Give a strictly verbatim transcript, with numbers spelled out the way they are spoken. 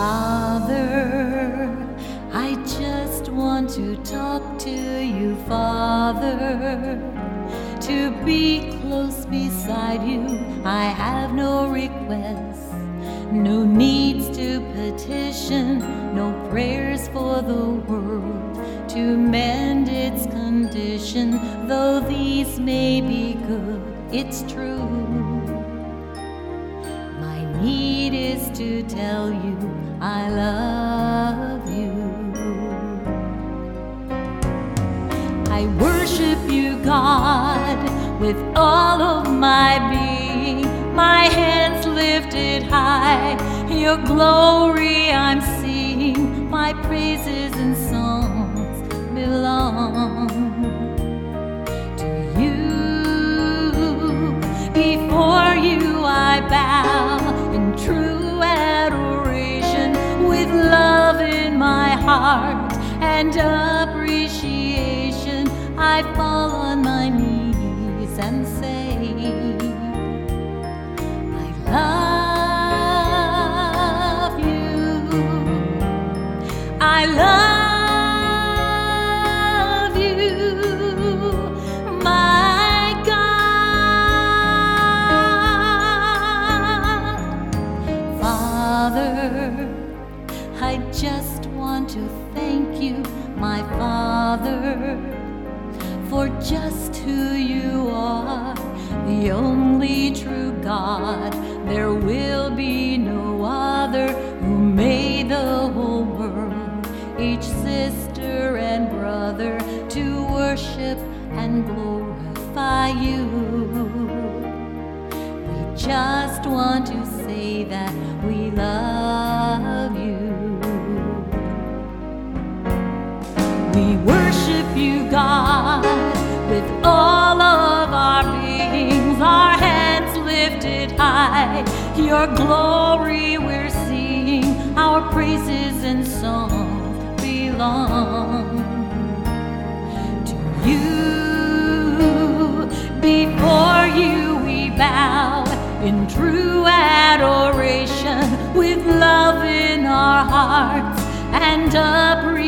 Father, I just want to talk to you, Father. To be close beside you, I have no requests, no needs to petition, no prayers for the world to mend its condition. Though these may be good, it's true. My need is to tell you I love you. I worship you, God, with all of my being, my hands lifted high. Your glory I'm seeing, my praises and songs belong to you. Before you I bow in true adoration, with love in my heart and appreciation. I fall on my knees and say, I love you. I love you, my God. Father, I just want to thank you, my Father, for just who you are, the only true God. There will be no other, who made the whole world, each sister and brother, to worship and glorify you. We just want to say that we love you. We worship you, God, with all of our beings, our hands lifted high. Your glory we're seeing, our praises and songs belong to you. Before you we bow in true adoration, with love in our hearts and appreciation.